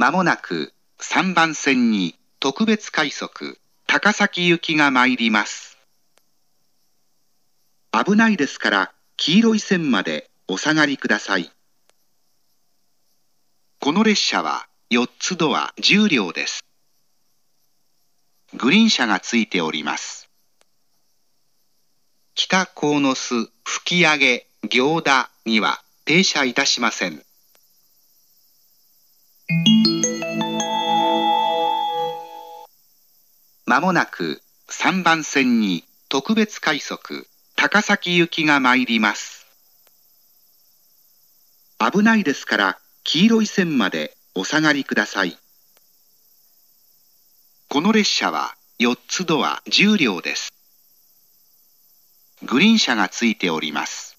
まもなく3番線に特別快速高崎行きが参ります。危ないですから黄色い線までお下がりください。この列車は4つドア10両です。グリーン車がついております。北鴻巣吹上行田には停車いたしません。まもなく3番線に特別快速高崎行きが参ります。危ないですから黄色い線までお下がりください。この列車は4つドア10両です。グリーン車がついております。